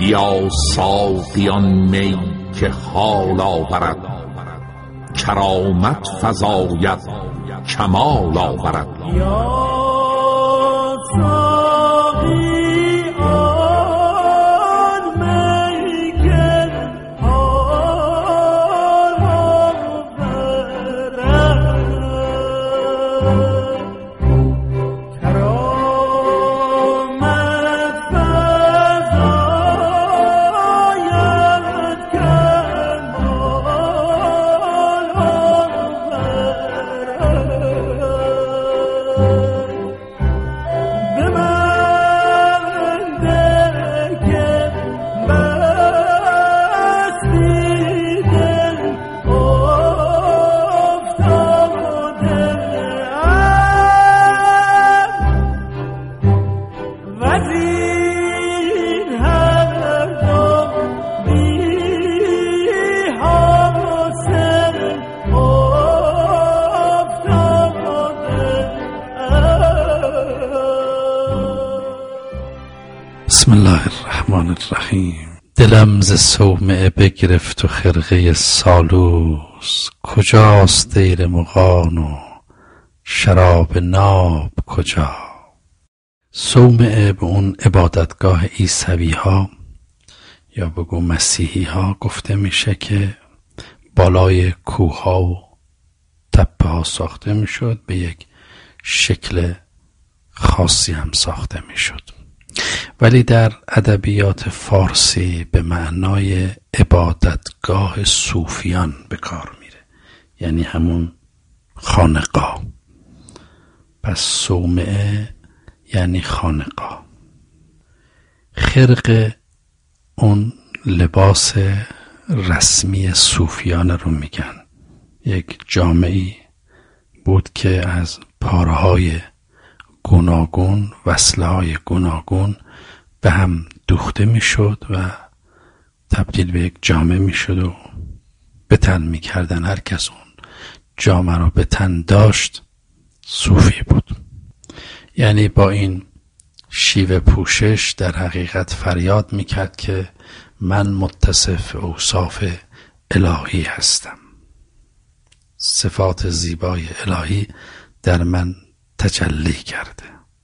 بیا ساقیان می که حال آورد، کرامت فزاید کمال آورد. بسم الله الرحمن الرحیم. دلم ز صومعه بگرفت و خرقه سالوس، کجاست دیر مغان و شراب ناب کجا؟ صومعه به اون عبادتگاه عیسوی ها یا بگو مسیحی ها گفته میشه که بالای کوه ها و تپه ها ساخته میشد، به یک شکل خاصی هم ساخته میشد، ولی در ادبیات فارسی به معنای عبادتگاه صوفیان به کار میره، یعنی همون خانقاه. پس صومعه یعنی خانقاه. خرقه اون لباس رسمی صوفیان رو میگن، یک جامعی بود که از پاره‌های گوناگون، وصله‌های گوناگون به هم دوخته میشد و تبدیل به یک جامه میشد و به تن میکردن. هر کس اون جامه رو به تن داشت صوفی بود. یعنی با این شیوه پوشش در حقیقت فریاد میکرد که من متصف اوصاف الهی هستم، صفات زیبای الهی در من تجلی کرده.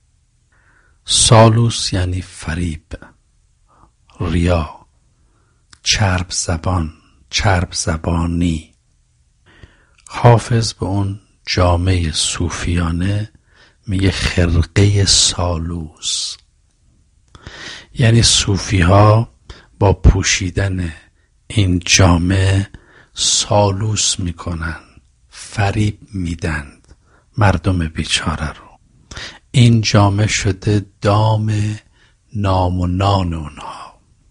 سالوس یعنی فریب، ریا، چرب زبان، چرب زبانی. حافظ به اون جامعه صوفیانه میگه خرقه سالوس، یعنی صوفی ها با پوشیدن این جامعه سالوس میکنن، فریب میدند مردم بیچاره رو. این جامعه شده دام نام و نان اونها،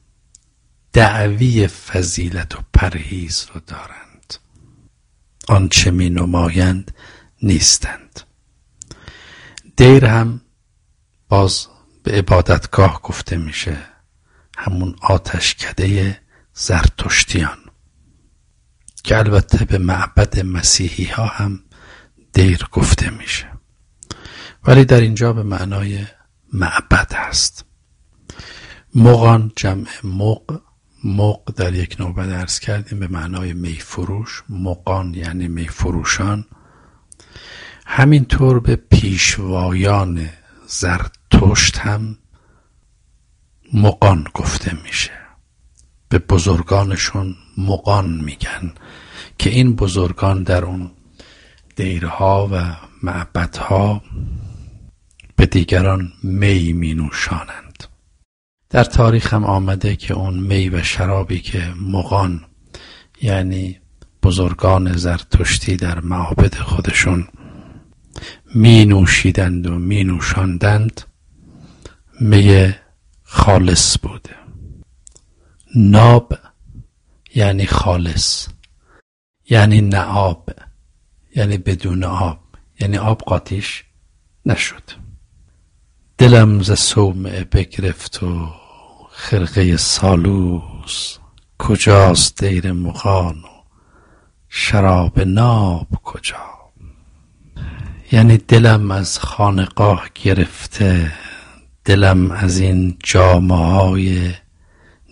دعوی فضیلت و پرهیز رو دارند، آنچه می نمایند نیستند. دیر هم باز به عبادتگاه گفته میشه، همون آتشکده زرتشتیان، که البته به معبد مسیحی ها هم دیر گفته میشه، ولی در اینجا به معنای معبد هست. مغان جمع مغ در یک نوبت عرض کردیم به معنای میفروش، مغان یعنی میفروشان. همینطور به پیشوایان زرتشت هم مغان گفته میشه، به بزرگانشون مغان میگن، که این بزرگان در اون دیرها و معبدها به دیگران می می نوشانند. در تاریخ هم آمده که اون می و شرابی که مغان یعنی بزرگان زرتشتی در معابد خودشون می نوشیدند و می نوشاندند، می خالص بوده. ناب یعنی خالص، یعنی نه آب، یعنی بدون آب، یعنی آب قاطیش نشد. دلم ز صومعه بگرفت و خرقه سالوس، کجاست دیر مغان و شراب ناب کجا؟ یعنی دلم از خانقاه گرفته، دلم از این جامه‌های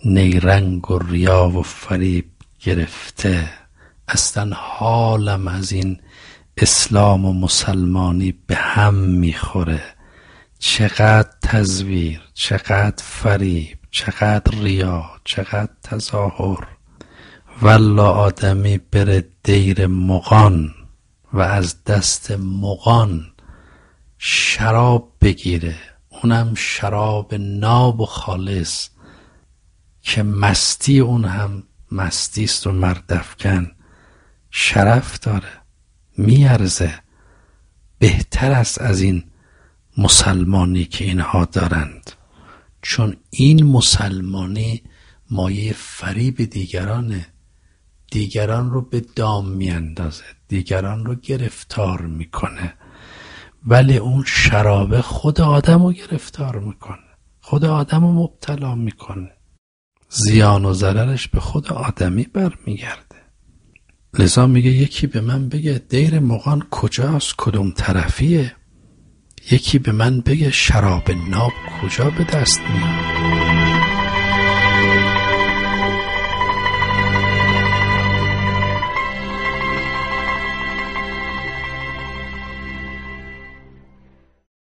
نیرنگ و ریا و فریب گرفته. اصلا حالم از این اسلام و مسلمانی به هم میخوره. چقدر تزویر، چقدر فریب، چقدر ریا، چقدر تظاهر. والله آدمی بره دیر مغان و از دست مغان شراب بگیره، اونم شراب ناب و خالص که مستی اون هم مستیست و مردفکن، شرف داره، میارزه، بهتر است از این مسلمانی که اینها دارند. چون این مسلمانی مایه فریب دیگرانه، دیگران رو به دام میاندازه، دیگران رو گرفتار میکنه. ولی اون شرابه خود آدم رو گرفتار میکنه، خود آدم رو مبتلا میکنه، زیان و ضررش به خود آدمی برمیگرده. لذا میگه یکی به من بگه دیر مغان کجاست، کدوم طرفیه؟ یکی به من بگه شراب ناب کجا به دست میاد؟